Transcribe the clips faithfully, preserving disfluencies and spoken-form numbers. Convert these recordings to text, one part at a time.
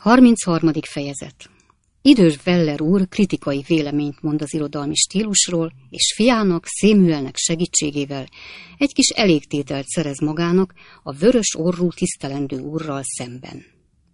harmincharmadik fejezet. Idős Weller úr kritikai véleményt mond az irodalmi stílusról, és fiának, Samuelnek segítségével egy kis elégtételt szerez magának a vörös orrú tisztelendő úrral szemben.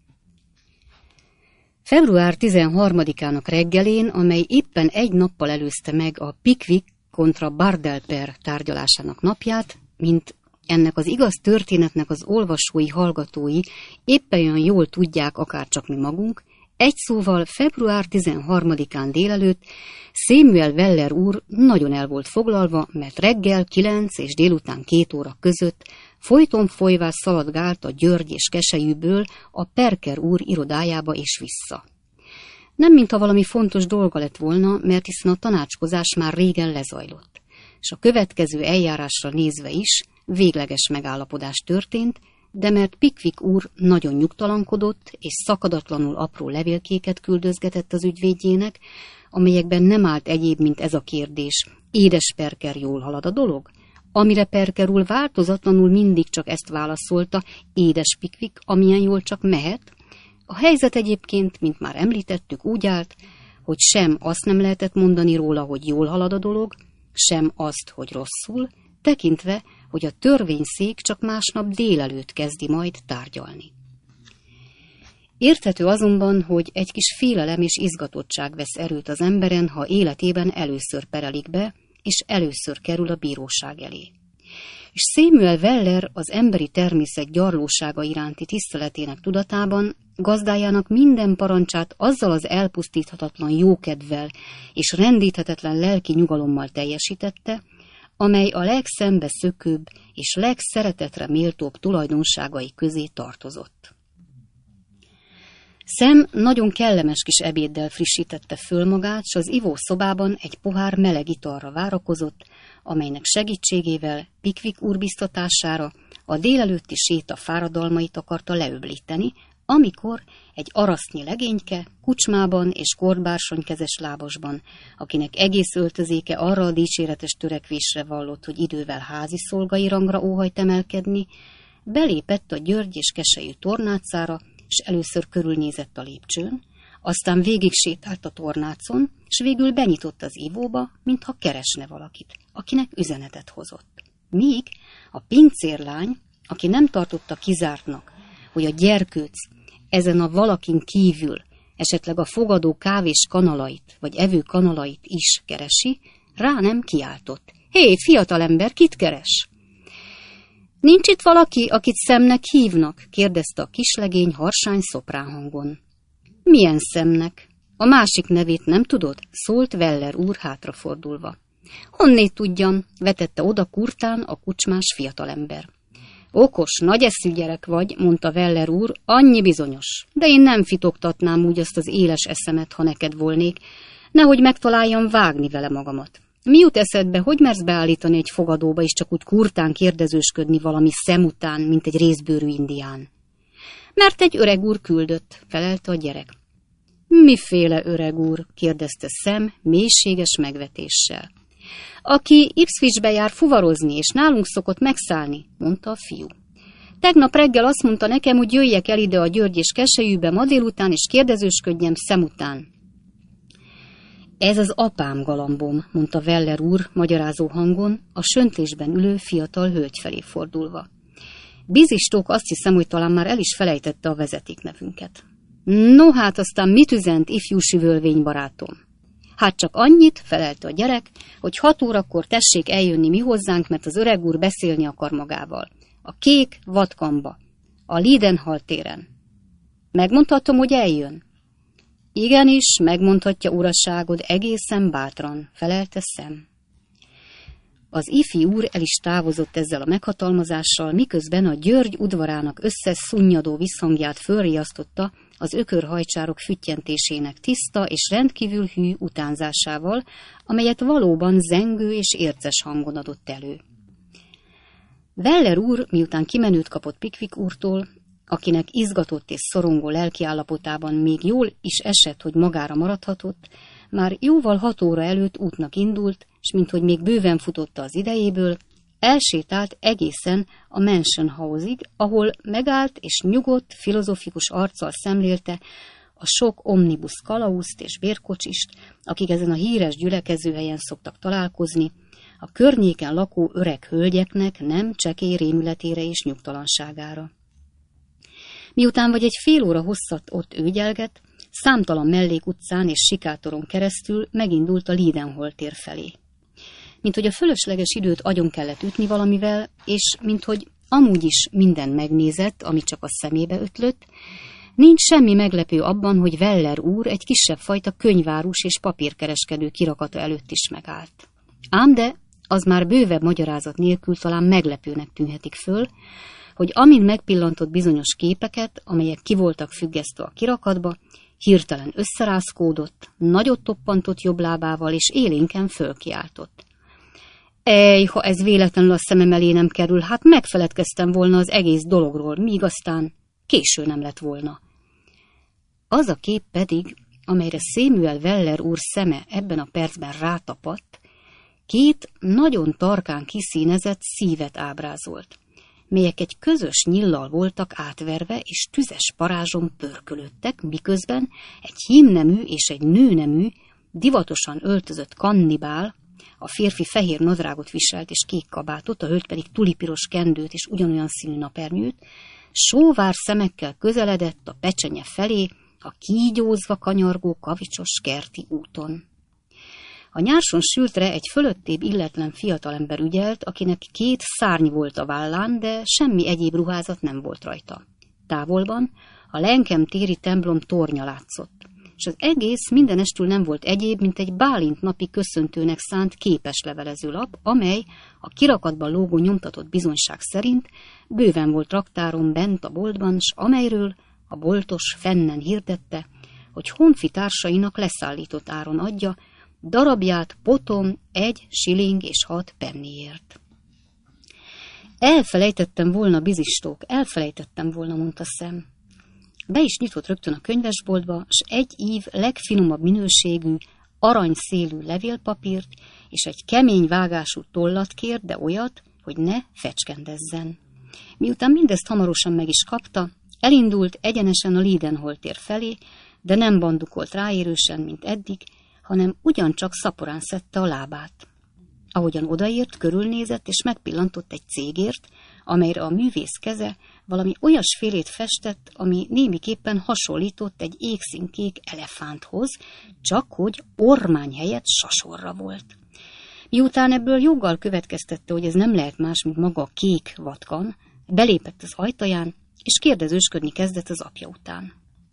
február tizenharmadikának reggelén, amely éppen egy nappal előzte meg a Pickwick kontra Bardell per tárgyalásának napját, mint ennek az igaz történetnek az olvasói, hallgatói éppen olyan jól tudják, akárcsak mi magunk, egy szóval február tizenharmadikán délelőtt Samuel Weller úr nagyon el volt foglalva, mert reggel kilenc és délután két óra között folyton folyvás szaladgált a György és Keselyűből a Perker úr irodájába és vissza. Nem mintha valami fontos dolga lett volna, mert hiszen a tanácskozás már régen lezajlott, és a következő eljárásra nézve is végleges megállapodás történt, de mert Pickwick úr nagyon nyugtalankodott, és szakadatlanul apró levélkéket küldözgetett az ügyvédjének, amelyekben nem állt egyéb, mint ez a kérdés: édes Perker, jól halad a dolog? Amire Perker úr változatlanul mindig csak ezt válaszolta: édes Pickwick, amilyen jól csak mehet. A helyzet egyébként, mint már említettük, úgy állt, hogy sem azt nem lehetett mondani róla, hogy jól halad a dolog, sem azt, hogy rosszul, tekintve, hogy a törvényszék csak másnap délelőtt kezdi majd tárgyalni. Érthető azonban, hogy egy kis félelem és izgatottság vesz erőt az emberen, ha életében először perelik be, és először kerül a bíróság elé. És Samuel Weller az emberi természet gyarlósága iránti tiszteletének tudatában gazdájának minden parancsát azzal az elpusztíthatatlan jókedvvel és rendíthetetlen lelki nyugalommal teljesítette, amely a legszembeszökőbb és legszeretetre méltóbb tulajdonságai közé tartozott. Sam nagyon kellemes kis ebéddel frissítette föl magát, s az ivószobában egy pohár meleg italra várakozott, amelynek segítségével Pickwick úr biztatására a délelőtti séta fáradalmait akarta leöblíteni, amikor egy arasznyi legényke, kucsmában és kordbársonykezes lábasban, akinek egész öltözéke arra a dicséretes törekvésre vallott, hogy idővel házi szolgai rangra óhajt emelkedni, belépett a György és Keselyű tornácára, és először körülnézett a lépcsőn, aztán végig sétált a tornácon, és végül benyitott az ivóba, mintha keresne valakit, akinek üzenetet hozott. Míg a pincérlány, aki nem tartotta kizártnak, hogy a gyerkőc ezen a valakin kívül esetleg a fogadó kávés kanalait, vagy evő kanalait is keresi, rá nem kiáltott. Hé, fiatalember, kit keres? Nincs itt valaki, akit Szemnek hívnak? Kérdezte a kislegény harsány szoprán hangon. Milyen Szemnek? A másik nevét nem tudod? Szólt Weller úr hátrafordulva. Honnét tudjam? Vetette oda kurtán a kucsmás fiatalember. Okos, nagy eszű gyerek vagy, mondta Weller úr, annyi bizonyos, de én nem fitoktatnám úgy azt az éles eszemet, ha neked volnék, nehogy megtaláljam vágni vele magamat. Mi jut eszedbe, hogy mersz beállítani egy fogadóba, és csak úgy kurtán kérdezősködni valami szem után, mint egy részbőrű indián? Mert egy öreg úr küldött, felelte a gyerek. Miféle öreg úr? Kérdezte Sam mélységes megvetéssel. Aki Ipswichbe jár fuvarozni, és nálunk szokott megszállni, mondta a fiú. Tegnap reggel azt mondta nekem, hogy jöjjek el ide a György és Keselyűbe ma délután, és kérdezősködjem szem után. Ez az apám, galambom, mondta Weller úr magyarázó hangon, a söntlésben ülő fiatal hölgy felé fordulva. Bizistók, azt hiszem, hogy talán már el is felejtette a vezetéknevünket. No hát aztán mit üzent, ifjú süvölvény barátom? Hát csak annyit, felelte a gyerek, hogy hat órakor tessék eljönni mi hozzánk, mert az öreg úr beszélni akar magával. A kék vadkamba, a Lidenhall téren. Megmondhatom, hogy eljön? Igenis, megmondhatja uraságod egészen bátran, felelte Sam. Az ifi úr el is távozott ezzel a meghatalmazással, miközben a György udvarának összes szunnyadó visszhangját fölriasztotta az ökörhajcsárok füttyentésének tiszta és rendkívül hű utánzásával, amelyet valóban zengő és érces hangon adott elő. Weller úr, miután kimenőt kapott Pickwick úrtól, akinek izgatott és szorongó lelkiállapotában még jól is esett, hogy magára maradhatott, már jóval hat óra előtt útnak indult, és minthogy még bőven futotta az idejéből, elsétált egészen a Mansion House-ig, ahol megállt és nyugodt, filozofikus arccal szemlélte a sok omnibus kalauzt és bérkocsist, akik ezen a híres gyülekezőhelyen szoktak találkozni, a környéken lakó öreg hölgyeknek nem csekély rémületére és nyugtalanságára. Miután vagy egy fél óra hosszat ott ügyelget, számtalan mellékutcán és sikátoron keresztül megindult a Leadenhall tér felé. Minthogy a fölösleges időt agyon kellett ütni valamivel, és minthogy amúgy is minden megnézett, ami csak a szemébe ötlött, nincs semmi meglepő abban, hogy Weller úr egy kisebb fajta könyvárus és papírkereskedő kirakata előtt is megállt. Ám de az már bővebb magyarázat nélkül talán meglepőnek tűnhetik föl, hogy amint megpillantott bizonyos képeket, amelyek ki voltak függesztve a kirakatba, hirtelen összerázkódott, nagyot toppantott jobb lábával és élénken fölkiáltott. Ej, ha ez véletlenül a szemem elé nem kerül, hát megfeledkeztem volna az egész dologról, míg aztán késő nem lett volna. Az a kép pedig, amelyre Samuel Weller úr szeme ebben a percben rátapadt, két nagyon tarkán kiszínezett szívet ábrázolt, melyek egy közös nyillal voltak átverve és tüzes parázson pörkölődtek, miközben egy hímnemű és egy nőnemű, divatosan öltözött kannibál, a férfi fehér nadrágot viselt és kék kabátot, a hölgy pedig tulipiros kendőt és ugyanolyan színű napernyőt, sóvár szemekkel közeledett a pecsenye felé, a kígyózva kanyargó kavicsos kerti úton. A nyárson sültre egy fölöttébb illetlen fiatalember ügyelt, akinek két szárny volt a vállán, de semmi egyéb ruházat nem volt rajta. Távolban a Langham téri templom tornya látszott, és az egész mindenestül nem volt egyéb, mint egy Bálint napi köszöntőnek szánt képeslevelezőlap, amely a kirakatban lógó nyomtatott bizonyság szerint bőven volt raktáron bent a boltban, s amelyről a boltos fennen hirdette, hogy honfi társainak leszállított áron adja, darabját potom egy shilling és hat penniért. Elfelejtettem volna, bizistók, elfelejtettem volna, mondta Sam. Be is nyitott rögtön a könyvesboltba, s egy ív legfinomabb minőségű, aranyszélű levélpapírt és egy kemény vágású tollat kért, de olyat, hogy ne fecskendezzen. Miután mindezt hamarosan meg is kapta, elindult egyenesen a Leadenhall tér felé, de nem bandukolt ráérősen, mint eddig, hanem ugyancsak szaporán szedte a lábát. Ahogyan odaért, körülnézett, és megpillantott egy cégért, amelyre a művész keze valami olyasfélét festett, ami némiképpen hasonlított egy égszínkék elefánthoz, csak hogy ormány helyett sasorra volt. Miután ebből joggal következtette, hogy ez nem lehet más, mint maga a kék vatkan, belépett az ajtaján, és kérdezősködni kezdett az apja után.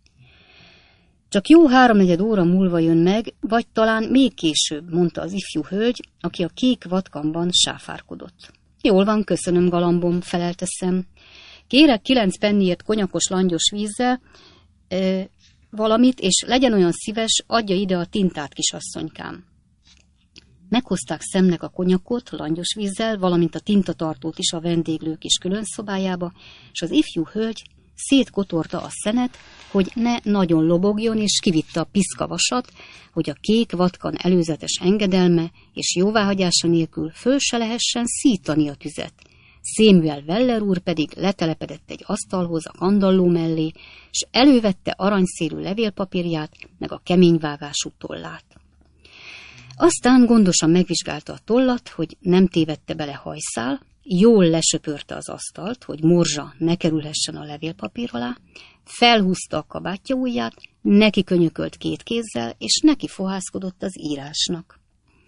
Csak jó háromnegyed óra múlva jön meg, vagy talán még később, mondta az ifjú hölgy, aki a kék vatkanban sáfárkodott. Jól van, köszönöm, galambom, felelte Sam. Kérek kilenc penniért konyakos langyos vízzel e, valamit, és legyen olyan szíves, adja ide a tintát, kisasszonykám. Meghozták Samnek a konyakot langyos vízzel, valamint a tintatartót is a vendéglők is külön szobájába, és az ifjú hölgy szétkotorta a szenet, hogy ne nagyon lobogjon, és kivitte a piszkavasat, hogy a kék vatkan előzetes engedelme és jóváhagyása nélkül föl se lehessen szítani a tüzet. Samuel Weller úr pedig letelepedett egy asztalhoz a kandalló mellé, és elővette aranyszélű levélpapírját, meg a kemény vágású tollát. Aztán gondosan megvizsgálta a tollat, hogy nem tévedte bele hajszál, jól lesöpörte az asztalt, hogy morzsa ne kerülhessen a levélpapír alá, felhúzta a kabátja ujját, neki könyökölt két kézzel, és neki fohászkodott az írásnak.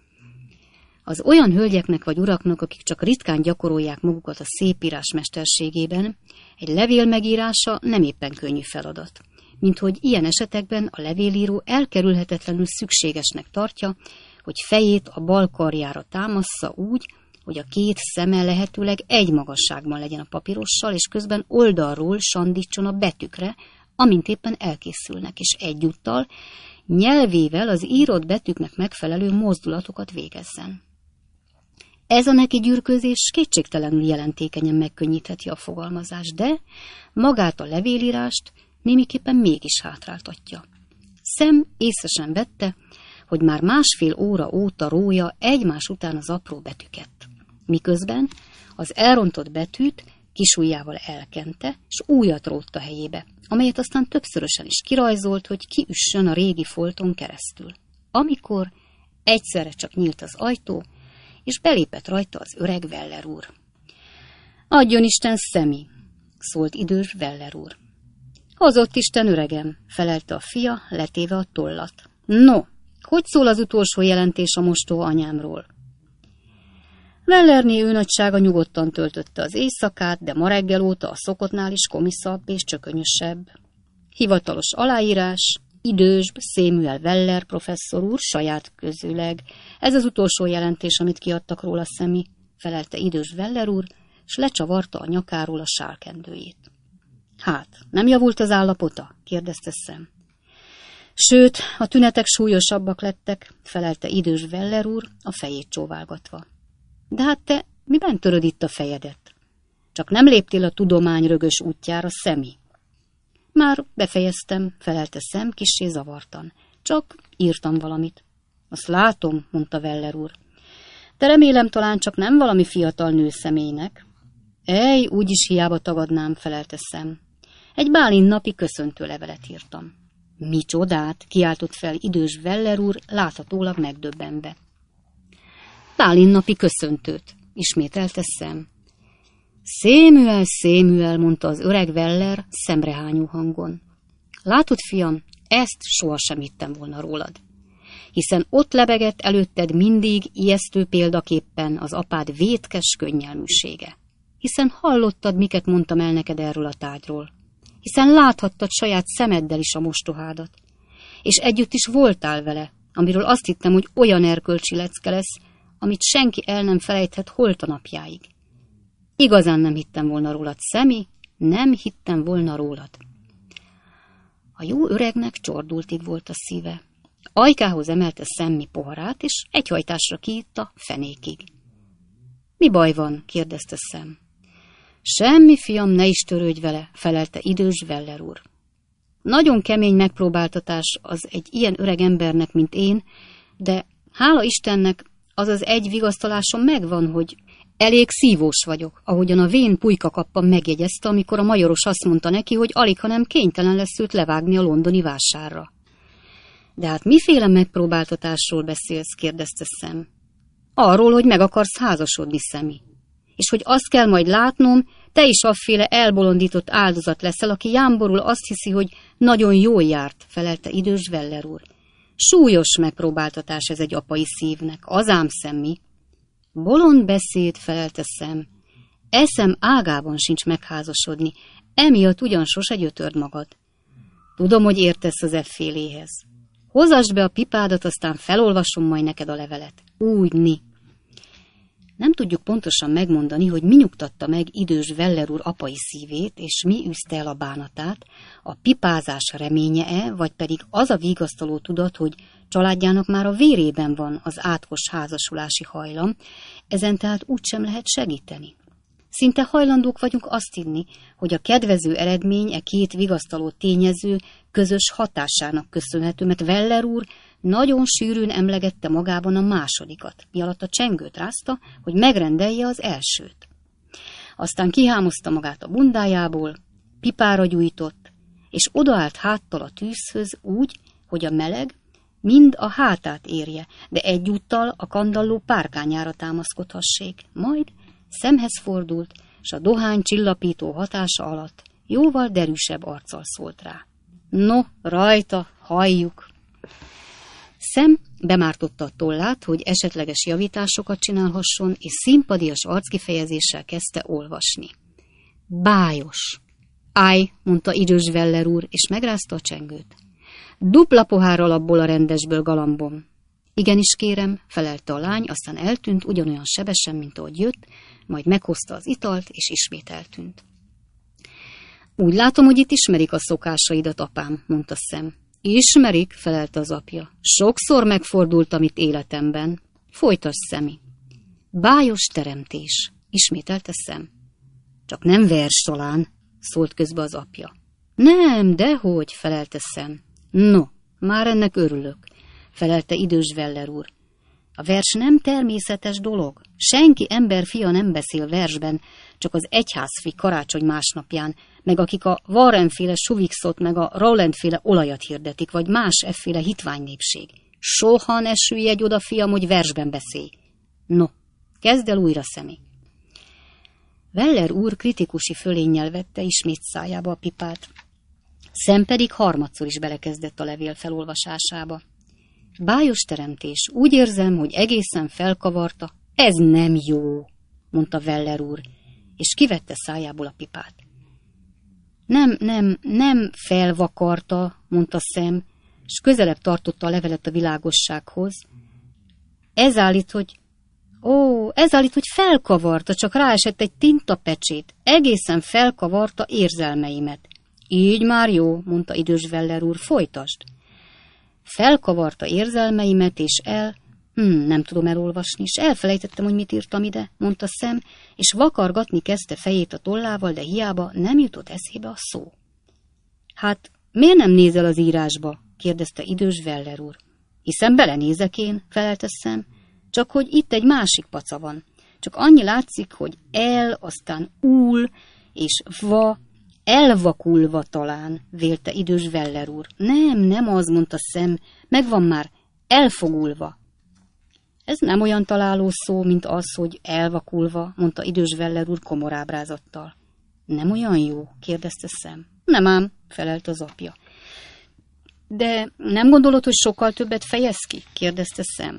Az olyan hölgyeknek vagy uraknak, akik csak ritkán gyakorolják magukat a szépírás mesterségében, egy levél megírása nem éppen könnyű feladat. Minthogy ilyen esetekben a levélíró elkerülhetetlenül szükségesnek tartja, hogy fejét a bal karjára támassza úgy, hogy a két szeme lehetőleg egy magasságban legyen a papírossal, és közben oldalról sandítson a betűkre, amint éppen elkészülnek, és egyúttal nyelvével az írott betűknek megfelelő mozdulatokat végezzen. Ez a neki gyűrközés kétségtelenül jelentékenyen megkönnyítheti a fogalmazást, de magát a levélírást némiképpen mégis hátráltatja. Sam észre sem vette, hogy már másfél óra óta rója egymás után az apró betűket, miközben Az elrontott betűt kisujjával elkente, és újat rótt a helyébe, amelyet aztán többszörösen is kirajzolt, hogy kiüssön a régi folton keresztül. Amikor egyszerre csak nyílt az ajtó, és belépett rajta az öreg Weller úr. Adjon Isten, Szemi, szólt idős Weller úr. Hozott Isten, öregem, felelte a fia, letéve a tollat. No, hogy szól az utolsó jelentés a mostoha anyámról? Wellerné őnagysága nyugodtan töltötte az éjszakát, de ma reggel óta a szokottnál is komiszabb és csökönyösebb. Hivatalos aláírás, idősbb Samuel Weller professzor úr saját közüleg. Ez az utolsó jelentés, amit kiadtak róla, Szemi, felelte idős Weller úr, s lecsavarta a nyakáról a sálkendőjét. Hát, nem javult az állapota? kérdezte Sam. Sőt, a tünetek súlyosabbak lettek, felelte idős Weller úr, a fejét csóválgatva. De hát te miben töröd itt a fejedet? Csak nem léptél a tudomány rögös útjára, Szemi. Már befejeztem, felelte Sam kissé zavartan. Csak írtam valamit. Azt látom, mondta Weller úr. De remélem talán csak nem valami fiatal nő személynek. Ej, úgyis hiába tagadnám, felelte Sam. Egy Bálint napi köszöntőlevelet írtam. Micsodát? Kiáltott fel idős Weller úr, láthatólag megdöbbenve. Bálint napi köszöntőt, ismételte Sam. Samuel, Samuel, mondta az öreg Weller szemrehányó hangon. Látod, fiam, ezt sohasem hittem volna rólad. Hiszen ott lebegett előtted mindig ijesztő példaképpen az apád vétkes könnyelműsége. Hiszen hallottad, miket mondtam el neked erről a tárgyról. Hiszen láthattad saját szemeddel is a mostohádat. És együtt is voltál vele, amiről azt hittem, hogy olyan erkölcsi lecke lesz, amit senki el nem felejthet holt a napjáig. Igazán nem hittem volna rólad, Szemi, nem hittem volna rólad. A jó öregnek csordultig volt a szíve. Ajkához emelte Szemi poharát, és egy hajtásra kiitta fenékig. Mi baj van? kérdezte Sam. Semmi, fiam, ne is törődj vele, felelte idős Weller úr. Nagyon kemény megpróbáltatás az egy ilyen öreg embernek, mint én, de hála Istennek az az egy vigasztalásom megvan, hogy elég szívós vagyok, ahogyan a vén pulykakappan megjegyezte, amikor a majoros azt mondta neki, hogy alighanem kénytelen lesz őt levágni a londoni vásárra. De hát miféle megpróbáltatásról beszélsz? kérdezte Sam. Arról, hogy meg akarsz házasodni, Szemi. És hogy azt kell majd látnom, te is afféle elbolondított áldozat leszel, aki jámborul azt hiszi, hogy nagyon jól járt, felelte idős Weller úr. Súlyos megpróbáltatás ez egy apai szívnek, azám, Szemi. Bolond beszéd, felelte Sam. Eszem ágában sincs megházasodni, emiatt ugyan sose gyötörd magad. Tudom, hogy értesz az efféléhez. Hozasd be a pipádat, aztán felolvasom majd neked a levelet. Úgy, ni. Nem tudjuk pontosan megmondani, hogy mi nyugtatta meg idős Weller úr apai szívét, és mi űzte el a bánatát, a pipázás reménye-e, vagy pedig az a vigasztaló tudat, hogy családjának már a vérében van az átkos házasulási hajlam, ezen tehát úgysem lehet segíteni. Szinte hajlandók vagyunk azt hinni, hogy a kedvező eredmény e két vigasztaló tényező közös hatásának köszönhető, mert Weller úr nagyon sűrűn emlegette magában a másodikat, mi alatt a csengőt rázta, hogy megrendelje az elsőt. Aztán kihámozta magát a bundájából, pipára gyújtott, és odaállt háttal a tűzhöz úgy, hogy a meleg mind a hátát érje, de egyúttal a kandalló párkányára támaszkodhassék, majd szemhez fordult, s a dohány csillapító hatása alatt jóval derűsebb arccal szólt rá. No, rajta, halljuk! Sam bemártotta a tollát, hogy esetleges javításokat csinálhasson, és szimpadias arckifejezéssel kezdte olvasni. Bájos! Állj, mondta idős Weller úr, és megrázta a csengőt. Dupla pohárral abból a rendesből, galambom. Igenis, kérem, felelte a lány, aztán eltűnt ugyanolyan sebesen, mint ahogy jött, majd meghozta az italt, és ismét eltűnt. Úgy látom, hogy itt ismerik a szokásaidat, apám, mondta Sam. Ismerik, felelte az apja. Sokszor megfordultam itt életemben. Folytasd, Szemi. Bájos teremtés, ismételte Sam. Csak nem vers talán, szólt közbe az apja. Nem, dehogy, felelte Sam. No, már ennek örülök, felelte idős Weller úr. A vers nem természetes dolog. Senki emberfia nem beszél versben, csak az egyházfi karácsony másnapján, meg akik a Warren-féle Suvixot, meg a Rowland-féle olajat hirdetik, vagy más efféle hitványnépség. Soha ne sülj egy oda, fiam, hogy versben beszélj. No, kezd el újra, Szemi. Weller úr kritikusi fölénnyel vette ismét szájába a pipát. Sam pedig harmadszor is belekezdett a levél felolvasásába. Bájos teremtés, úgy érzem, hogy egészen felkavarta. Ez nem jó, mondta Weller úr, és kivette szájából a pipát. Nem, nem, nem felvakarta, mondta Sam, és közelebb tartotta a levelet a világossághoz. Ez állít, hogy... Ó, ez állít, hogy felkavarta, csak ráesett egy tintapecsét. Egészen felkavarta érzelmeimet. Így már jó, mondta idős Weller úr, folytasd. Felkavarta érzelmeimet, és el... Hm, nem tudom elolvasni, és elfelejtettem, hogy mit írtam ide, mondta Sam, és vakargatni kezdte fejét a tollával, de hiába nem jutott eszébe a szó. Hát, miért nem nézel az írásba? kérdezte idős Weller úr. Hiszen belenézek én, felelte Sam, csak hogy itt egy másik paca van. Csak annyi látszik, hogy el, aztán úl, és va, elvakulva talán, vélte idős Weller úr. Nem, nem az, mondta Sam, megvan már, elfogulva. Ez nem olyan találó szó, mint az, hogy elvakulva, mondta idős Weller úr komor ábrázattal. Nem olyan jó? kérdezte Sam. Nem ám, felelt az apja. De nem gondolod, hogy sokkal többet fejez ki? kérdezte Sam.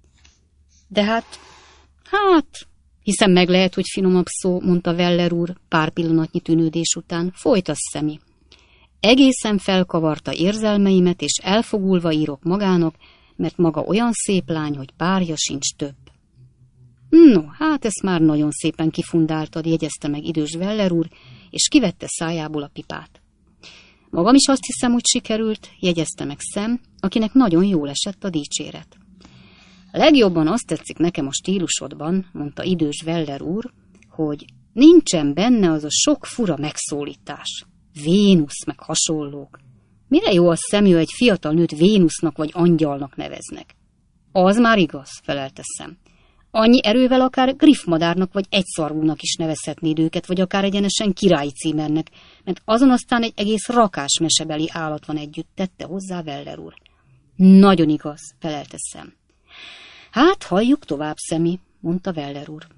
De hát, hát, hiszen meg lehet, hogy finomabb szó, mondta Weller úr pár pillanatnyi tűnődés után. Folytasd, Szemi. Egészen felkavarta érzelmeimet, és elfogulva írok magának, mert maga olyan szép lány, hogy párja sincs több. No, hát ezt már nagyon szépen kifundáltad, jegyezte meg idős Weller úr, és kivette szájából a pipát. Magam is azt hiszem, hogy sikerült, jegyezte meg Sam, akinek nagyon jól esett a dicséret. A legjobban azt tetszik nekem a stílusodban, mondta idős Weller úr, hogy nincsen benne az a sok fura megszólítás. Vénusz meg hasonlók. Mire jó az, Szemű, egy fiatal nőt Vénusznak vagy angyalnak neveznek? Az már igaz, felelte Sam. Annyi erővel akár griffmadárnak vagy egyszarvúnak is nevezhetnéd őket, vagy akár egyenesen királyi címernek, mert azon aztán egy egész rakás mesebeli állat van együtt, tette hozzá Weller úr. Nagyon igaz, felelte Sam. Hát, halljuk tovább, Szemi, mondta Weller úr.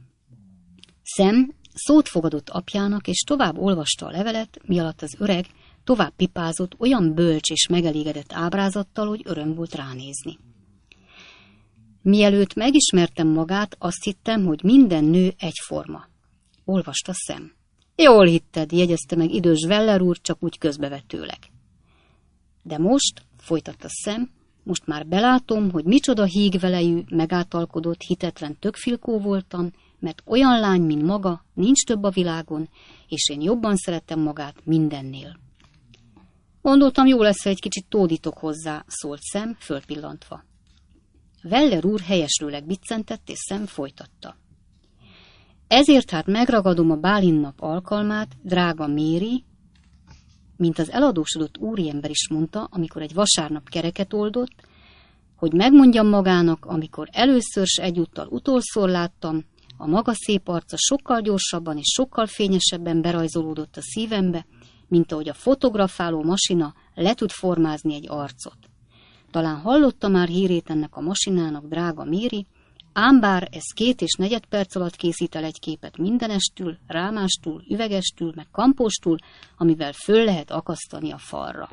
Sam szót fogadott apjának, és tovább olvasta a levelet, mi alatt az öreg tovább pipázott olyan bölcs és megelégedett ábrázattal, hogy öröm volt ránézni. Mielőtt megismertem magát, azt hittem, hogy minden nő egyforma. Olvasta Sam. Jól hitted, jegyezte meg idős Weller úr, csak úgy közbevetőleg. De most, folytatta Sam, most már belátom, hogy micsoda hígvelejű, megátalkodott, hitetlen tökfilkó voltam, mert olyan lány, mint maga, nincs több a világon, és én jobban szerettem magát mindennél. Gondoltam, jó lesz, ha egy kicsit tódítok hozzá, szólt Sam, fölpillantva. Weller úr helyeslőleg biccentett, és Sam folytatta. Ezért hát megragadom a Bálin-nap alkalmát, drága Méri, mint az eladósodott úriember is mondta, amikor egy vasárnap kereket oldott, hogy megmondjam magának, amikor először s egyúttal utolszor láttam, a maga szép arca sokkal gyorsabban és sokkal fényesebben berajzolódott a szívembe, mint ahogy a fotografáló masina le tud formázni egy arcot. Talán hallotta már hírét ennek a masinának, drága Méri, ám bár ez két és negyed perc alatt készít el egy képet mindenestül, rámástól, üvegestül, meg kampóstól, amivel föl lehet akasztani a falra.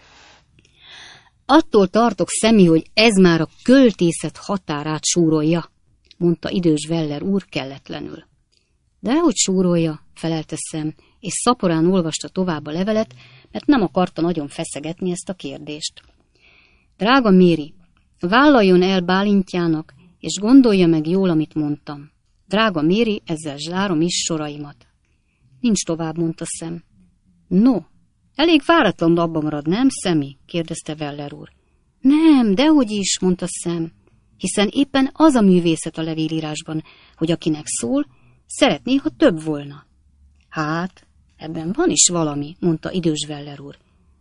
Attól tartok, Szemi, hogy ez már a költészet határát súrolja, mondta idős Weller úr kelletlenül. Dehogy súrolja, felelte Sam, és szaporán olvasta tovább a levelet, mert nem akarta nagyon feszegetni ezt a kérdést. Drága Méri, vállaljon el Bálintjának, és gondolja meg jól, amit mondtam. Drága Méri, ezzel zsárom is soraimat. Nincs tovább, mondta Sam. No, elég váratlanul abba marad, nem, Szemi? kérdezte Weller úr. Nem, dehogy is, mondta Sam, hiszen éppen az a művészet a levélírásban, hogy akinek szól, szeretné, ha több volna. Hát, ebben van is valami, mondta idős Weller úr.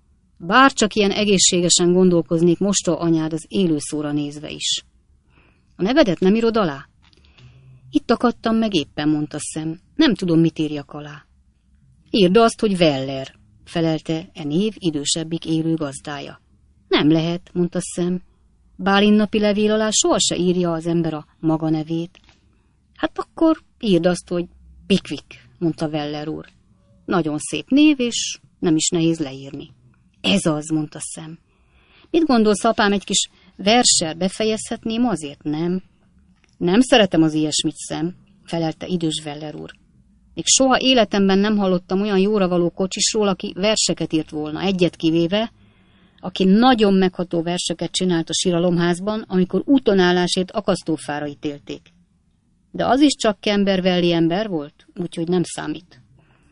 Bárcsak ilyen egészségesen gondolkoznék mosta anyád az élőszóra nézve is. A nevedet nem írod alá? Itt akadtam meg éppen, mondta Sam. Nem tudom, mit írjak alá. Írd azt, hogy Weller, felelte e név idősebbik élő gazdája. Nem lehet, mondta Sam. Bálint napi levél alá soha se írja az ember a maga nevét. Hát akkor írd azt, hogy Pickwick, mondta Weller úr. Nagyon szép név, és nem is nehéz leírni. Ez az, mondta Sam. Mit gondolsz, apám, egy kis verssel befejezhetném, azért nem? Nem szeretem az ilyesmit, Sam, felelte idős Weller úr. Még soha életemben nem hallottam olyan jóra való kocsisról, aki verseket írt volna, egyet kivéve, aki nagyon megható verseket csinált a síralomházban, amikor útonállásért akasztófára ítélték. De az is csak Camberwelli ember volt, úgyhogy nem számít.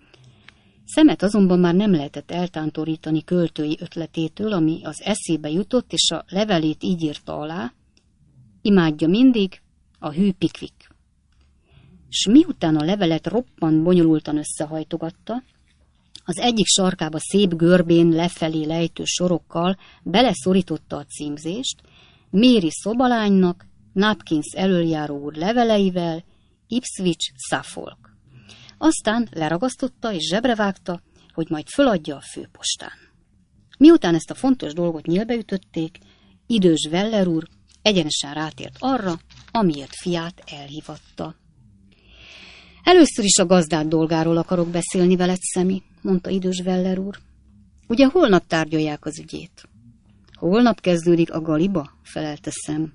Samet azonban már nem lehetett eltántorítani költői ötletétől, ami az eszébe jutott, és a levelét így írta alá: imádja mindig a hű Pickwick. S miután a levelet roppant bonyolultan összehajtogatta, az egyik sarkába szép görbén lefelé lejtő sorokkal beleszorította a címzést, Mary szobalánynak, Napkins elöljáró úr leveleivel, Ipswich, Suffolk. Aztán leragasztotta és zsebrevágta, hogy majd föladja a főpostán. Miután ezt a fontos dolgot nyílbeütötték, idős Weller úr egyenesen rátért arra, amiért fiát elhívatta. Először is a gazdád dolgáról akarok beszélni veled, Sammy, mondta idős Weller úr. Ugye holnap tárgyalják az ügyét? Holnap kezdődik a galiba, felelte Sam.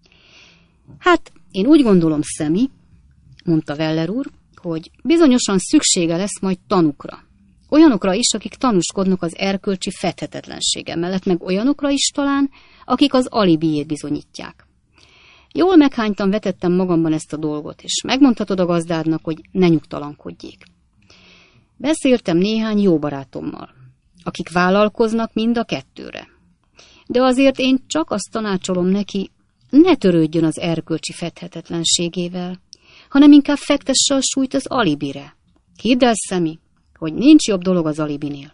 Hát, én úgy gondolom, Sammy, mondta Weller úr, hogy bizonyosan szüksége lesz majd tanukra. Olyanokra is, akik tanúskodnak az erkölcsi fedhetetlensége mellett, meg olyanokra is talán, akik az alibiét bizonyítják. Jól meghánytan vetettem magamban ezt a dolgot, és megmondhatod a gazdádnak, hogy ne nyugtalankodjék. Beszéltem néhány jó barátommal, akik vállalkoznak mind a kettőre. De azért én csak azt tanácsolom neki, ne törődjön az erkölcsi fedhetetlenségével, hanem inkább fektesse a súlyt az alibire. Hidd el, Sammy, hogy nincs jobb dolog az alibinél.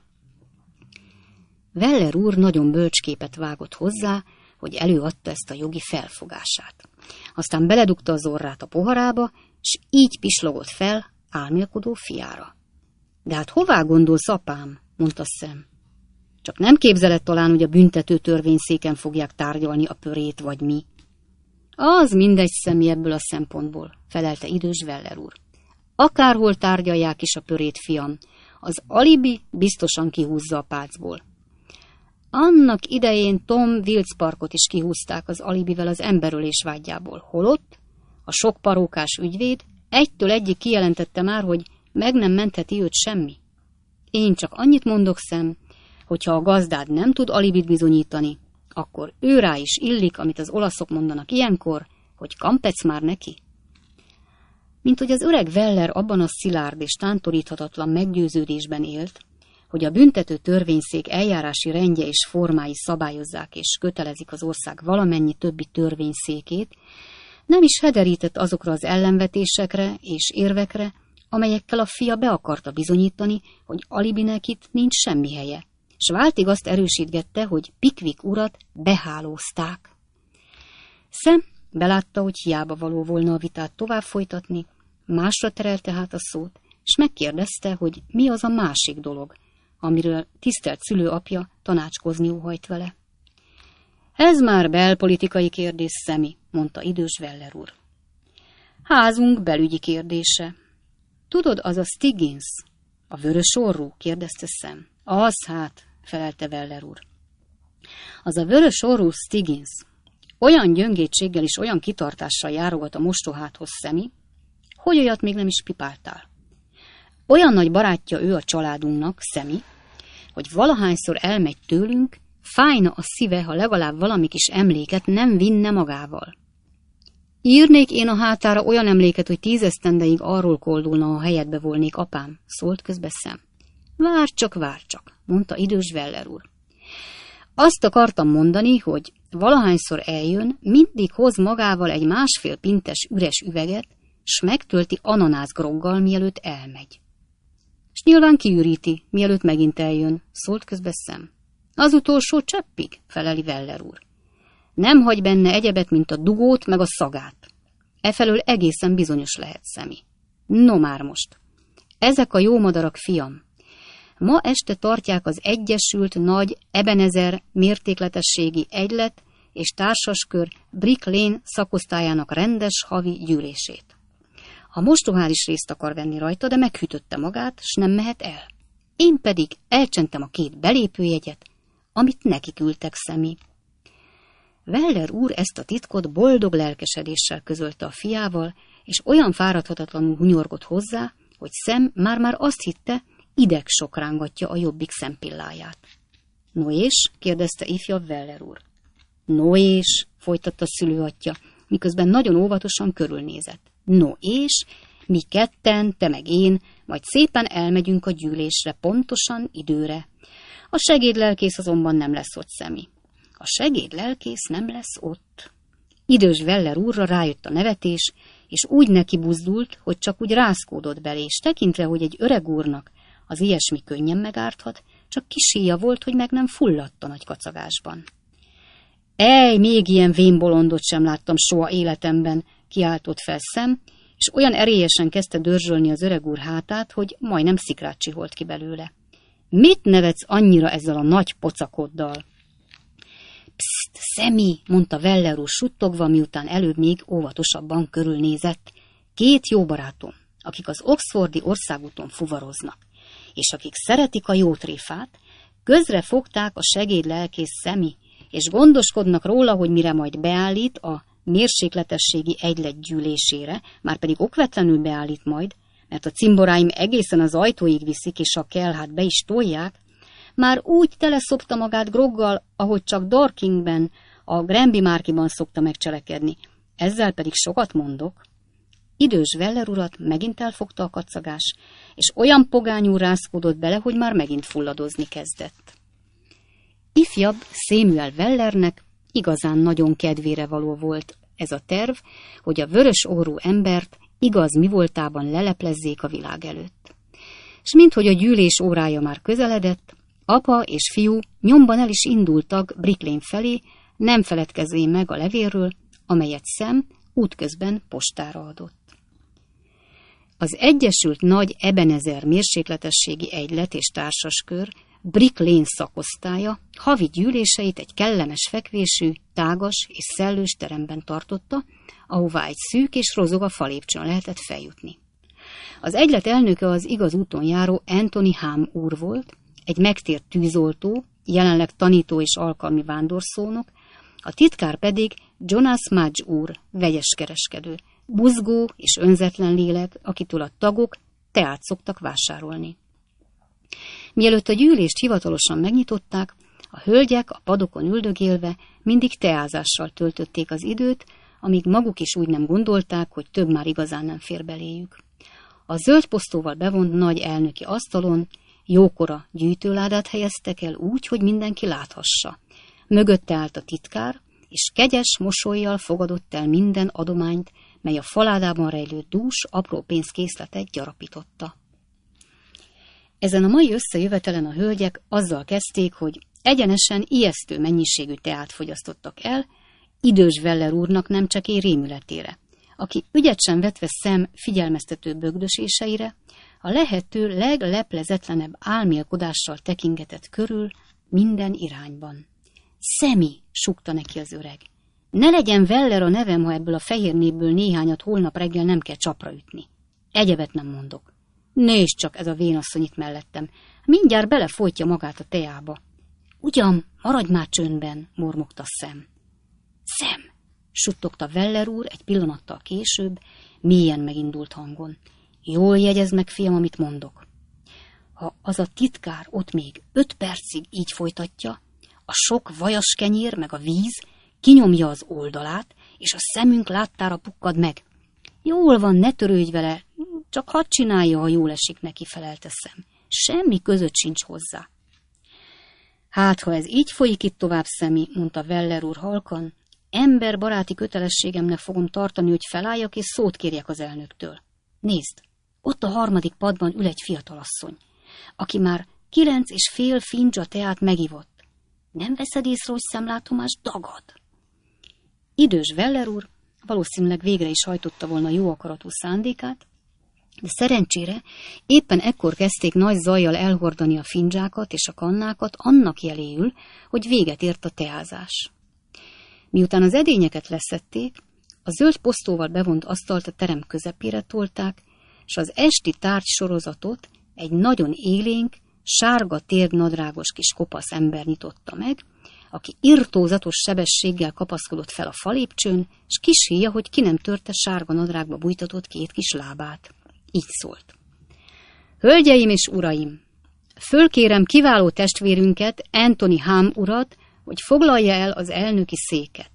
Weller úr nagyon bölcs képet vágott hozzá, hogy előadta ezt a jogi felfogását. Aztán beledugta az orrát a poharába, s így pislogott fel álmélkodó fiára. De hát hová gondolsz, apám? Mondta Sam. Csak nem képzeled talán, hogy a büntető törvényszéken fogják tárgyalni a pörét, vagy mi? Az mindegy, Sammy, ebből a szempontból, felelte idős Weller úr. Akárhol tárgyalják is a pörét, fiam, az alibi biztosan kihúzza a pácból. Annak idején Tom Wills Parkot is kihúzták az alibivel az emberölés vágyából. Holott a sok parókás ügyvéd egytől egyig kijelentette már, hogy meg nem mentheti őt semmi. Én csak annyit mondok, Sam, hogyha a gazdád nem tud alibit bizonyítani, akkor ő rá is illik, amit az olaszok mondanak ilyenkor, hogy kampec már neki. Mint hogy az öreg Weller abban a szilárd és tántoríthatatlan meggyőződésben élt, hogy a büntető törvényszék eljárási rendje és formái szabályozzák és kötelezik az ország valamennyi többi törvényszékét, nem is hederített azokra az ellenvetésekre és érvekre, amelyekkel a fia be akarta bizonyítani, hogy alibinek itt nincs semmi helye, s váltig azt erősítgette, hogy Pickwick urat behálózták. Sam belátta, hogy hiába való volna a vitát tovább folytatni, másra terelte hát a szót, és megkérdezte, hogy mi az a másik dolog, amiről tisztelt szülőapja tanácskozni óhajt vele. Ez már belpolitikai kérdés, Sammy, mondta idős Weller úr. Házunk belügyi kérdése. Tudod, az a Stiggins, a vörös orrú? Kérdezte Sam. Az hát, felelte Weller úr. Az a vörös orrú Stiggins olyan gyöngétséggel és olyan kitartással járogat a mostoháthoz, Sammy, hogy olyat még nem is pipáltál. Olyan nagy barátja ő a családunknak, Sammy, hogy valahányszor elmegy tőlünk, fájna a szíve, ha legalább valami kis emléket nem vinne magával. Írnék én a hátára olyan emléket, hogy tízesztendeig arról koldulna, ha helyedbe volnék, apám, szólt közbe Sam. Várj csak, várj csak, mondta idős Weller úr. Azt akartam mondani, hogy valahányszor eljön, mindig hoz magával egy másfél pintes üres üveget, s megtölti ananászgroggal, mielőtt elmegy. S nyilván kiüríti, mielőtt megint eljön, szólt közbe Sam. Az utolsó cseppig, feleli Weller úr. Nem hagy benne egyebet, mint a dugót meg a szagát. Efelől egészen bizonyos lehet, Szemi. No már most. Ezek a jó madarak, fiam. Ma este tartják az Egyesült Nagy Ebenezer Mértékletességi Egylet és Társaskör Brick Lane szakosztályának rendes havi gyűlését. A mostohár is részt akar venni rajta, de meghűtötte magát, s nem mehet el. Én pedig elcsentem a két belépőjegyet, amit neki küldtek, Szemi. Weller úr ezt a titkot boldog lelkesedéssel közölte a fiával, és olyan fáradhatatlanul hunyorgott hozzá, hogy Sam már-már azt hitte, ideg sok rángatja a jobbik szempilláját. No és? kérdezte ifjabb Weller úr. No és? folytatta szülőatya, miközben nagyon óvatosan körülnézett. No és? Mi ketten, te meg én, majd szépen elmegyünk a gyűlésre, pontosan időre. A segédlelkész azonban nem lesz ott, Szemi. A segédlelkész nem lesz ott. Idős Weller úrra rájött a nevetés, és úgy neki buzdult, hogy csak úgy rászkódott belé, és tekintve, hogy egy öreg úrnak az ilyesmi könnyen megárthat, csak kis híja volt, hogy meg nem fulladt a nagy kacagásban. Ej, még ilyen vénbolondot sem láttam soha életemben, kiáltott fel Sam, és olyan erélyesen kezdte dörzsölni az öreg úr hátát, hogy majdnem szikrát csiholt ki belőle. Mit nevetsz annyira ezzel a nagy pocakoddal? Pszt, Szemi, mondta Weller úr suttogva, miután előbb még óvatosabban körülnézett. Két jó barátom, akik az Oxfordi országúton fuvaroznak, és akik szeretik a jó tréfát, közre fogták a segédlelkész, Szemi, és gondoskodnak róla, hogy mire majd beállít a mérsékletességi egylet gyűlésére, már pedig okvetlenül beállít majd, mert a cimboráim egészen az ajtóig viszik, és ha kell, hát be is tolják, már úgy teleszopta magát groggal, ahogy csak Dorkingben, a Granby Márkiban szokta megcselekedni. Ezzel pedig sokat mondok. Idős Weller urat megint elfogta a kacagás, és olyan pogányú rászkodott bele, hogy már megint fulladozni kezdett. Ifjabb Samuel Wellernek igazán nagyon kedvére való volt ez a terv, hogy a vörös orrú embert igaz mi voltában leleplezzék a világ előtt. S minthogy a gyűlés órája már közeledett, apa és fiú nyomban el is indultak Brick Lane felé, nem feledkezvén meg a levélről, amelyet Sam útközben postára adott. Az Egyesült Nagy Ebenezer Mérsékletességi Egylet és Társaskör Brick Lane szakosztálya havi gyűléseit egy kellemes fekvésű, tágas és szellős teremben tartotta, ahová egy szűk és rozoga falépcsőn lehetett feljutni. Az egylet elnöke az igaz úton járó Anthony Ham úr volt, egy megtért tűzoltó, jelenleg tanító és alkalmi vándorszónok, a titkár pedig Jonas Mudge úr, vegyes kereskedő, buzgó és önzetlen lélek, akitől a tagok teát szoktak vásárolni. Mielőtt a gyűlést hivatalosan megnyitották, a hölgyek a padokon üldögélve mindig teázással töltötték az időt, amíg maguk is úgy nem gondolták, hogy több már igazán nem fér beléjük. A zöld posztóval bevont nagy elnöki asztalon jókora gyűjtőládát helyeztek el úgy, hogy mindenki láthassa. Mögötte állt a titkár, és kegyes mosollyal fogadott el minden adományt, mely a faládában rejlő dús, apró pénzkészletet gyarapította. Ezen a mai összejövetelen a hölgyek azzal kezdték, hogy egyenesen ijesztő mennyiségű teát fogyasztottak el, idős Weller úrnak nem csak én rémületére, aki ügyet sem vetve Sam figyelmeztető bögdöséseire, a lehető legleplezetlenebb álmélkodással tekingetett körül minden irányban. Szemi, sukta neki az öreg. Ne legyen Weller a nevem, ha ebből a fehér népből néhányat holnap reggel nem kell csapra ütni. Egyebet nem mondok. Nézd csak, ez a vénasszony itt mellettem. Mindjárt belefolytja magát a teába. Ugyan, maradj már csöndben, mormogta Sam. Sam, suttogta Weller úr egy pillanattal később, mélyen megindult hangon. Jól jegyezd meg, fiam, amit mondok. Ha az a titkár ott még öt percig így folytatja, a sok vajas kenyér meg a víz kinyomja az oldalát, és a szemünk láttára pukkad meg. Jól van, ne törődj vele, csak hadd csinálja, ha jól esik neki, felelte Sam. Semmi között sincs hozzá. Hát, ha ez így folyik itt tovább, Szemi, mondta Weller úr halkan, emberbaráti kötelességemnek fogom tartani, hogy felálljak és szót kérjek az elnöktől. Nézd, ott a harmadik padban ül egy fiatalasszony, aki már kilenc és fél findzsa teát megivott. Nem veszed észre, hogy szemlátomás dagad? Idős Weller úr valószínűleg végre is hajtotta volna jó akaratú szándékát, de szerencsére éppen ekkor kezdték nagy zajjal elhordani a findzsákat és a kannákat annak jeléül, hogy véget ért a teázás. Miután az edényeket leszették, a zöld posztóval bevont asztalt a terem közepére tolták, és az esti tárgysorozatot egy nagyon élénk, sárga térnadrágos kis kopasz ember nyitotta meg, aki irtózatos sebességgel kapaszkodott fel a falépcsőn, s kis híja, hogy ki nem törte sárga nadrágba bújtatott két kis lábát. Így szólt. Hölgyeim és uraim! Fölkérem kiváló testvérünket, Anthony Ham urat, hogy foglalja el az elnöki széket.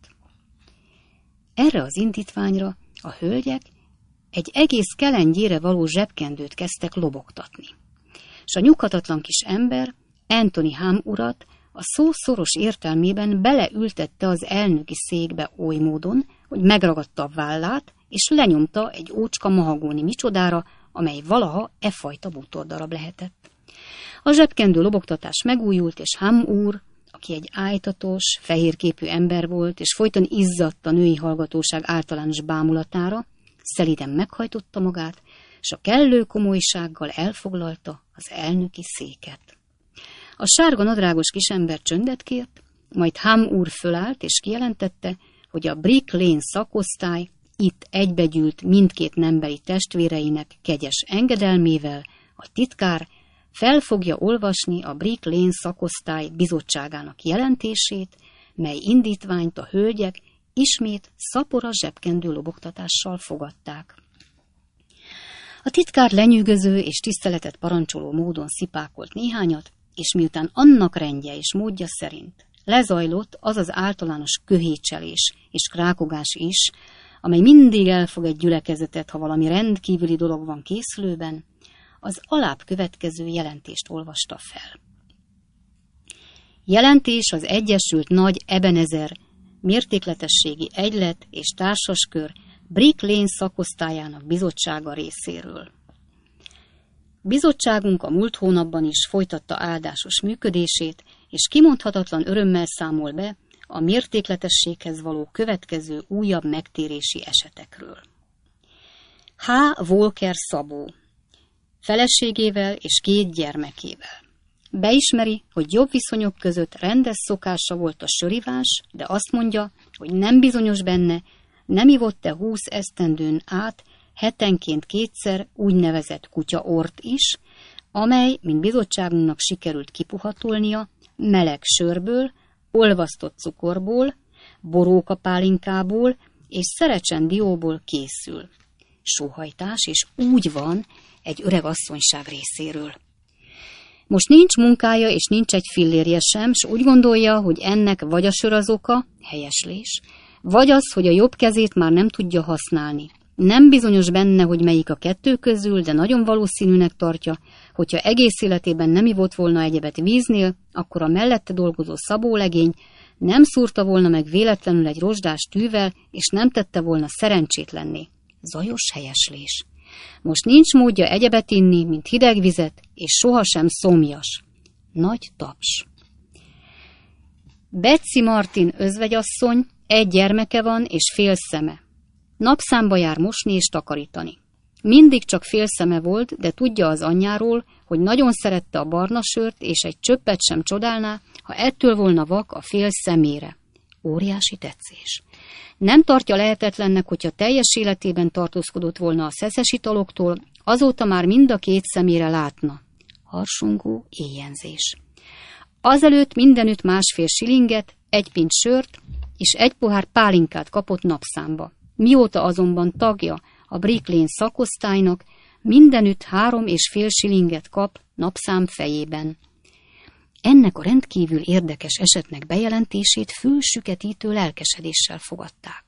Erre az indítványra a hölgyek egy egész kelengyére való zsebkendőt kezdtek lobogtatni, és a nyughatatlan kis ember Anthony Ham urat a szó szoros értelmében beleültette az elnöki székbe oly módon, hogy megragadta a vállát, és lenyomta egy ócska mahagóni micsodára, amely valaha e fajta bútordarab lehetett. A zsebkendő lobogtatás megújult, és Ham úr, aki egy ájtatos, fehérképű ember volt, és folyton izzadt a női hallgatóság általános bámulatára, szelíden meghajtotta magát, és a kellő komolysággal elfoglalta az elnöki széket. A sárga nadrágos kisember csöndet kért, majd Ham úr fölállt, és kijelentette, hogy a Brick Lane szakosztály itt egybegyűlt mindkét nembeli testvéreinek kegyes engedelmével a titkár fel fogja olvasni a Brick Lane szakosztály bizottságának jelentését, mely indítványt a hölgyek ismét szapora zsebkendő lobogtatással fogadták. A titkár lenyűgöző és tiszteletet parancsoló módon szipákolt néhányat, és miután annak rendje és módja szerint lezajlott az az általános köhécselés és krákogás is, amely mindig elfog egy gyülekezetet, ha valami rendkívüli dolog van készülőben, az alább következő jelentést olvasta fel. Jelentés az Egyesült Nagy Ebenezer mértékletességi egylet és társaskör Brick Lane szakosztályának bizottsága részéről. Bizottságunk a múlt hónapban is folytatta áldásos működését, és kimondhatatlan örömmel számol be a mértékletességhez való következő újabb megtérési esetekről. H. Volker Szabó feleségével és két gyermekével. Beismeri, hogy jobb viszonyok között rendes szokása volt a sörivás, de azt mondja, hogy nem bizonyos benne, nem ivott-e húsz esztendőn át hetenként kétszer úgynevezett kutyaort is, amely, mint bizottságunknak sikerült kipuhatolnia, meleg sörből, olvasztott cukorból, borókapálinkából és szerecsen dióból készül. Sóhajtás, és úgy van egy öreg asszonyság részéről. Most nincs munkája, és nincs egy fillérje sem, s úgy gondolja, hogy ennek vagy a sör az oka, helyeslés, vagy az, hogy a jobb kezét már nem tudja használni. Nem bizonyos benne, hogy melyik a kettő közül, de nagyon valószínűnek tartja, hogyha egész életében nem ivott volna egyebet víznél, akkor a mellette dolgozó szabólegény nem szúrta volna meg véletlenül egy rozsdás tűvel, és nem tette volna szerencsétlenné. Zajos helyeslés. Most nincs módja egyebet inni, mint hideg vizet, és sohasem szomjas. Nagy taps. Betsy Martin özvegyasszony, egy gyermeke van és fél szeme. Napszámba jár mosni és takarítani. Mindig csak fél szeme volt, de tudja az anyjáról, hogy nagyon szerette a barna sört, és egy csöppet sem csodálná, ha ettől volna vak a fél szemére. Óriási tetszés. Nem tartja lehetetlennek, hogyha teljes életében tartózkodott volna a szeszes italoktól, azóta már mind a két szemére látna. Harsongó éjjenzés. Azelőtt mindenütt másfél silinget, egy pint sört és egy pohár pálinkát kapott napszámba. Mióta azonban tagja a Brick Lane szakosztálynak, mindenütt három és fél silinget kap napszám fejében. Ennek a rendkívül érdekes esetnek bejelentését fülsüketítő lelkesedéssel fogadták.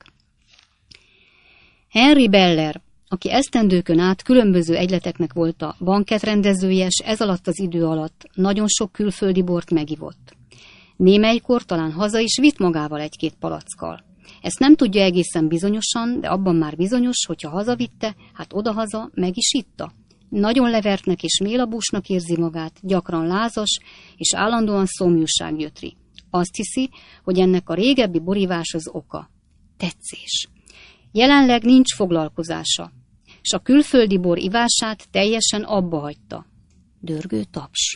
Henry Beller, aki esztendőkön át különböző egyleteknek volt a banketrendezője, s ez alatt az idő alatt nagyon sok külföldi bort megivott. Némelykor talán haza is vitt magával egy-két palackkal. Ezt nem tudja egészen bizonyosan, de abban már bizonyos, hogyha hazavitte, hát odahaza meg is itta. Nagyon levertnek és mélabúsnak érzi magát, gyakran lázas, és állandóan szomjúság gyötri. Azt hiszi, hogy ennek a régebbi borívás az oka. tetszés. Jelenleg nincs foglalkozása, s a külföldi bor ivását teljesen abba hagyta. Dörgő taps.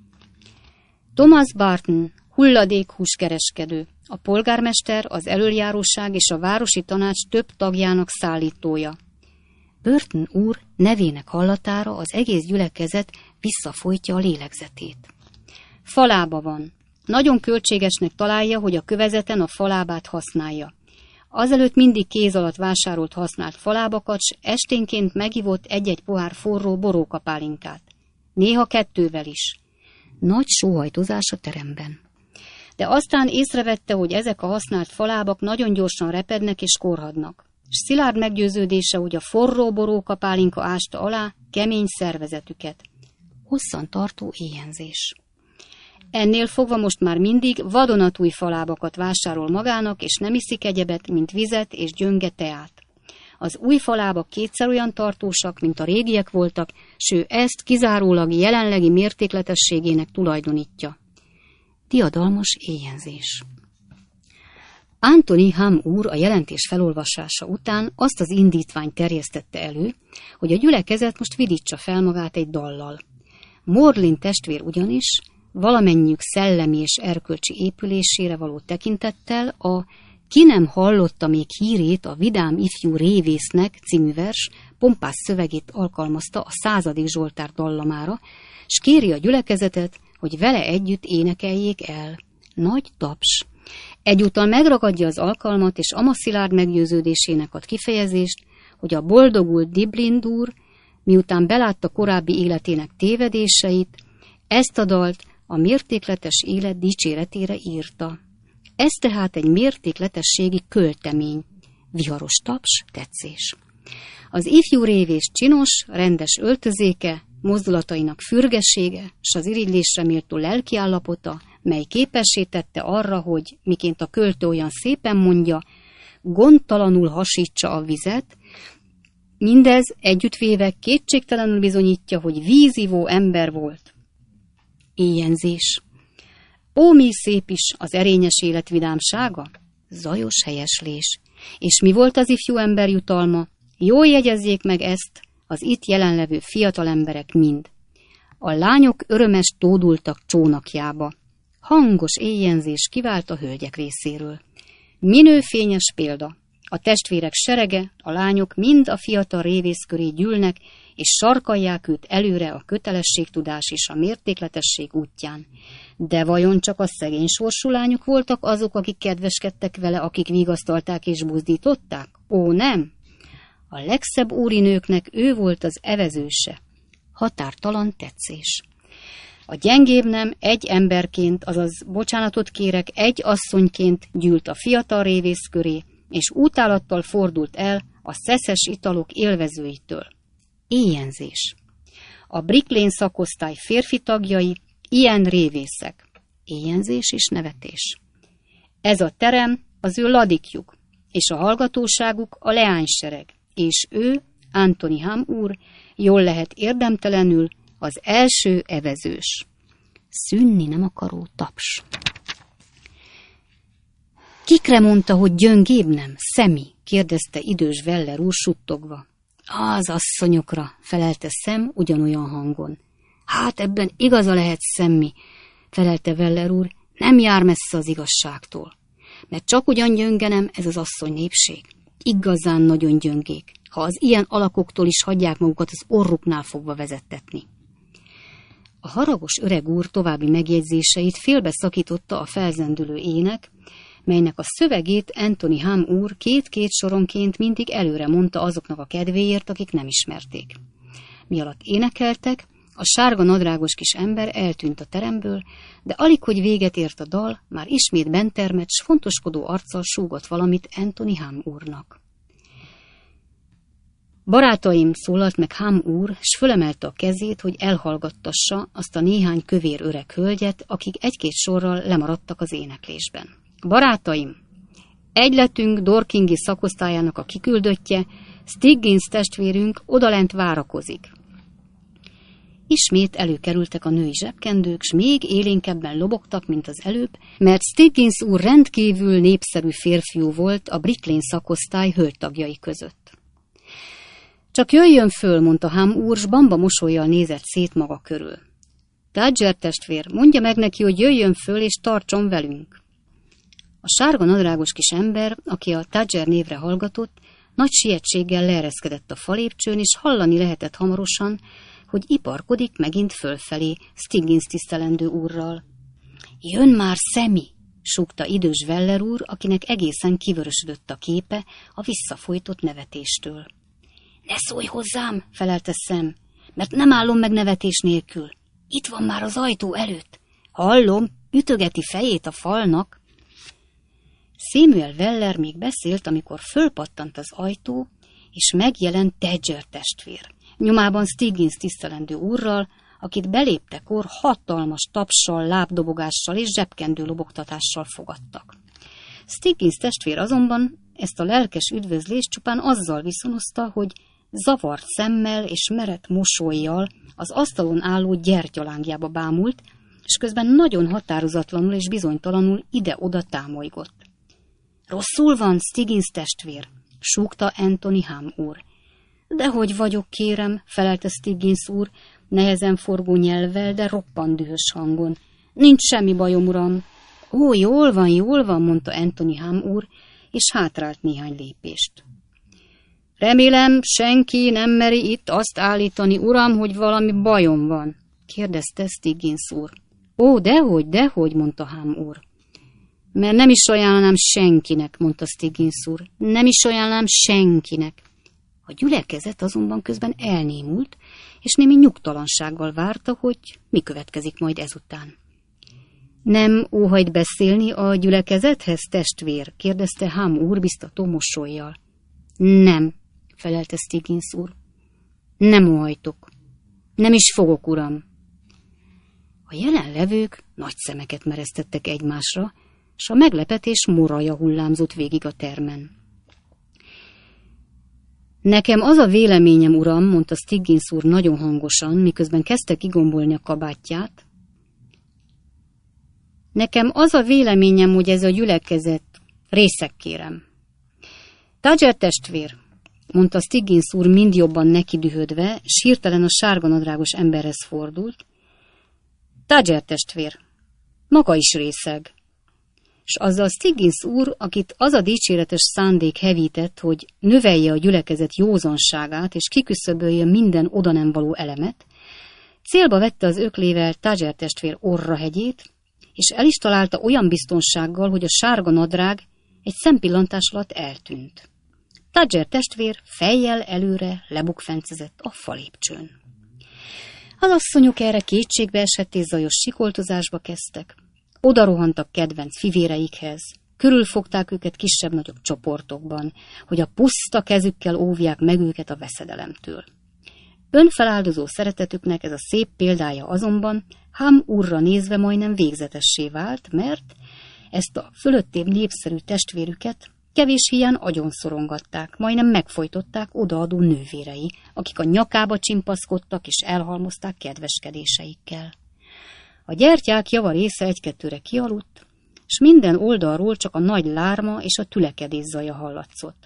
Thomas Barton, hulladékhúskereskedő, a polgármester, az elöljáróság és a városi tanács több tagjának szállítója. Burton úr nevének hallatára az egész gyülekezet visszafolytja a lélegzetét. Falába van. Nagyon költségesnek találja, hogy a kövezeten a falábát használja. Azelőtt mindig kéz alatt vásárolt használt falábakat, s esténként megivott egy-egy pohár forró borókapálinkát. Néha kettővel is. Nagy sóhajtozás a teremben. De aztán észrevette, hogy ezek a használt falábak nagyon gyorsan repednek és korhadnak. S szilárd meggyőződése, hogy a forró borókapálinka ásta alá kemény szervezetüket. Hosszan tartó éhenzés. Ennél fogva most már mindig vadonatúj falábakat vásárol magának, és nem iszik egyebet, mint vizet és gyönge teát. Az új falábak kétszer olyan tartósak, mint a régiek voltak, s ő ezt kizárólag jelenlegi mértékletességének tulajdonítja. Diadalmas éhenzés. Anthony Ham úr a jelentés felolvasása után azt az indítványt terjesztette elő, hogy a gyülekezet most vidítsa fel magát egy dallal. Morlin testvér ugyanis valamennyiük szellemi és erkölcsi épülésére való tekintettel a Ki nem hallotta még hírét a vidám ifjú révésznek című vers pompás szövegét alkalmazta a századik Zsoltár dallamára, s kéri a gyülekezetet, hogy vele együtt énekeljék el. Nagy taps. Egyúttal megragadja az alkalmat, és ama szilárd meggyőződésének ad kifejezést, hogy a boldogult Diblind úr, miután belátta korábbi életének tévedéseit, ezt a dalt a mértékletes élet dicséretére írta. Ez tehát egy mértékletességi költemény. Viharos taps, tetszés. Az ifjú révés csinos, rendes öltözéke, mozdulatainak fürgessége, s az irigylésre méltó lelkiállapota, mely képessé tette arra, hogy, miként a költő olyan szépen mondja, gondtalanul hasítsa a vizet, mindez együttvéve kétségtelenül bizonyítja, hogy vízivó ember volt. Éjjenzés. Ó, mi szép is az erényes élet vidámsága? Zajos helyeslés. És mi volt az ifjú ember jutalma? Jól jegyezzék meg ezt az itt jelenlevő fiatal emberek mind. A lányok örömes tódultak csónakjába. Hangos éjjenzés kivált a hölgyek részéről. Minőfényes példa. A testvérek serege, a lányok mind a fiatal révész köré gyűlnek, és sarkalják őt előre a kötelességtudás és a mértékletesség útján. De vajon csak a szegény sorsú lányok voltak azok, akik kedveskedtek vele, akik vigasztalták és buzdították? Ó, nem! A legszebb úrinőknek ő volt az evezőse. Határtalan tetszés. A gyengébb nem egy emberként, azaz bocsánatot kérek, egy asszonyként gyűlt a fiatal révész köré, és utálattal fordult el a szeszes italok élvezőitől. Éjjenzés. A Brick Lane szakosztály férfi tagjai ilyen révészek. Éjjenzés és nevetés. Ez a terem az ő ladikjuk, és a hallgatóságuk a leánysereg, és ő, Anthony Ham úr, jól lehet érdemtelenül az első evezős. Szűnni nem akaró taps. Kikre mondta, hogy gyöngébb nem? Szemi, kérdezte idős Weller úr suttogva. Az asszonyokra, felelte Szem ugyanolyan hangon. Hát ebben igaza lehet, Szemmi, felelte Weller úr, nem jár messze az igazságtól. Mert csak ugyan gyöngenem ez az asszony népség. Igazán nagyon gyöngék, ha az ilyen alakoktól is hagyják magukat az orruknál fogva vezettetni. A haragos öreg úr további megjegyzéseit félbeszakította a felzendülő ének, melynek a szövegét Anthony Ham úr két-két soronként mindig előre mondta azoknak a kedvéért, akik nem ismerték. Mi alatt énekeltek, a sárga nadrágos kis ember eltűnt a teremből, de alig, hogy véget ért a dal, már ismét bent termett, s fontoskodó arccal súgott valamit Anthony Ham úrnak. Barátaim, szólalt meg Ham úr, s fölemelte a kezét, hogy elhallgattassa azt a néhány kövér öreg hölgyet, akik egy-két sorral lemaradtak az éneklésben. Barátaim, egyletünk Dorkingi szakosztályának a kiküldöttje, Stiggins testvérünk odalent várakozik. Ismét előkerültek a női zsebkendők, s még élénkebben lobogtak, mint az előbb, mert Stiggins úr rendkívül népszerű férfiú volt a Brick Lane szakosztály hölgytagjai között. Csak jöjjön föl, mondta Hum úr, s bamba mosollyal nézett szét maga körül. Tadger testvér, mondja meg neki, hogy jöjjön föl és tartson velünk. A sárga nadrágos kis ember, aki a Tadger névre hallgatott, nagy sietséggel leereszkedett a falépcsőn, és hallani lehetett hamarosan, hogy iparkodik megint fölfelé Stiggins tisztelendő úrral. Jön már, Sammy, súgta idős Weller úr, akinek egészen kivörösödött a képe a visszafolytott nevetéstől. Ne szólj hozzám, felelte Sam, mert nem állom meg nevetés nélkül. Itt van már az ajtó előtt. Hallom, ütögeti fejét a falnak. Samuel Weller még beszélt, amikor fölpattant az ajtó, és megjelent Tadger testvér. Nyomában Stiggins tisztelendő úrral, akit beléptekor hatalmas tapssal, lábdobogással és zsebkendő lobogtatással fogadtak. Stiggins testvér azonban ezt a lelkes üdvözlést csupán azzal viszonozta, hogy zavart szemmel és merett mosollyal az asztalon álló gyertyalángjába bámult, és közben nagyon határozatlanul és bizonytalanul ide-oda támolygott. Rosszul van, Stiggins testvér, súgta Anthony Hum úr. Dehogy vagyok, kérem, felelte Stiggins úr, nehezen forgó nyelvvel, de roppant dühös hangon. Nincs semmi bajom, uram. Ó, jól van, jól van, mondta Anthony Hum úr, és hátrált néhány lépést. Remélem, senki nem meri itt azt állítani, uram, hogy valami bajom van, kérdezte Stiggins úr. Ó, dehogy, dehogy, mondta Hum úr. Mert nem is ajánlám senkinek, mondta Stiggins úr. Nem is ajánlám senkinek. A gyülekezet azonban közben elnémult, és némi nyugtalansággal várta, hogy mi következik majd ezután. Nem óhajt beszélni a gyülekezethez, testvér? Kérdezte Hum úr biztató mosollyal. Nem, felelte Stiggins úr. Nem óhajtok. Nem is fogok, uram. A jelenlevők nagy szemeket meresztettek egymásra, s a meglepetés moraja hullámzott végig a termen. Nekem az a véleményem, uram, mondta Stiggins úr nagyon hangosan, miközben kezdte kigombolni a kabátját. Nekem az a véleményem, hogy ez a gyülekezet, részek kérem. Tadger testvér, mondta Stiggins úr mind jobban nekidühödve, s hirtelen a sárganadrágos emberhez fordult. Tadger testvér, maga is részeg. S azzal Stiggins úr, akit az a dicséretes szándék hevített, hogy növelje a gyülekezet józanságát és kiküszöbölje minden oda nem való elemet, célba vette az öklével Tadger testvér orrahegyét, és el is találta olyan biztonsággal, hogy a sárga nadrág egy szempillantás alatt eltűnt. Tadger testvér fejjel előre lebukfencezett a falépcsőn. Az asszonyok erre kétségbe esett és zajos sikoltozásba kezdtek. Oda rohantak kedvenc fivéreikhez, körülfogták őket kisebb-nagyobb csoportokban, hogy a puszta kezükkel óvják meg őket a veszedelemtől. Önfeláldozó szeretetüknek ez a szép példája azonban Hum úrra nézve majdnem végzetessé vált, mert ezt a fölöttébb népszerű testvérüket kevés híján agyon szorongatták, majdnem megfojtották odaadó nővérei, akik a nyakába csimpaszkodtak és elhalmozták kedveskedéseikkel. A gyertyák java része egy-kettőre kialudt, s minden oldalról csak a nagy lárma és a tülekedés zaja hallatszott.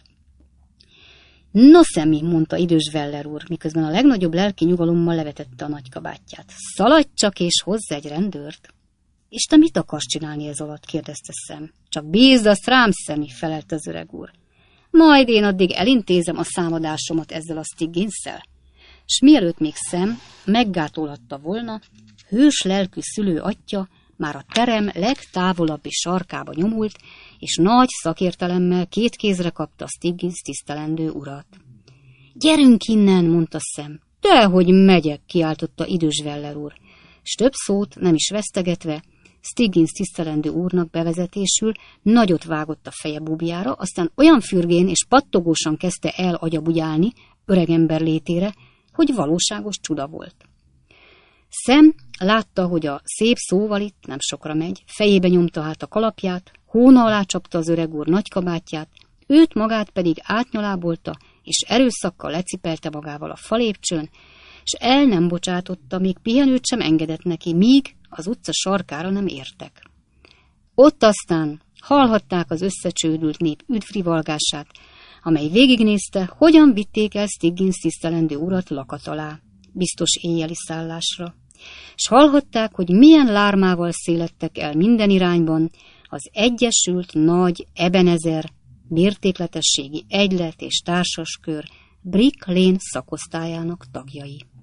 No, Sammy, mondta idős Weller úr, miközben a legnagyobb lelki nyugalommal levetette a nagykabátját. Szaladj csak és hozz egy rendőrt. És te mit akarsz csinálni ez alatt? Kérdezte Sam. Csak bízd azt rám, Sammy, felelte az öreg úr. Majd én addig elintézem a számadásomat ezzel a Stigginsszel. S mielőtt még Sam meggátolhatta volna, hős lelkű szülő atya már a terem legtávolabbi sarkába nyomult, és nagy szakértelemmel két kézre kapta Stiggins tisztelendő urat. Gyerünk innen, mondta Sam. Dehogy megyek, kiáltotta idős Weller úr, s több szót nem is vesztegetve, Stiggins tisztelendő úrnak bevezetésül nagyot vágott a feje bubjára, aztán olyan fürgén és pattogósan kezdte el agyabugyálni öregember létére, hogy valóságos csuda volt. Sam látta, hogy a szép szóval itt nem sokra megy, fejébe nyomta hát a kalapját, hóna alá csapta az öreg úr nagykabátját, őt magát pedig átnyalábolta, és erőszakkal lecipelte magával a falépcsőn, és el nem bocsátotta, még pihenőt sem engedett neki, míg az utca sarkára nem értek. Ott aztán hallhatták az összecsődült nép üdvrivalgását, amely végignézte, hogyan vitték el Stiggins tisztelendő urat lakat alá, biztos éjjeli szállásra, és hallhatták, hogy milyen lármával szélettek el minden irányban az Egyesült Nagy Ebenezer Mértékletességi Egylet és Társaskör Brick Lane szakosztályának tagjai.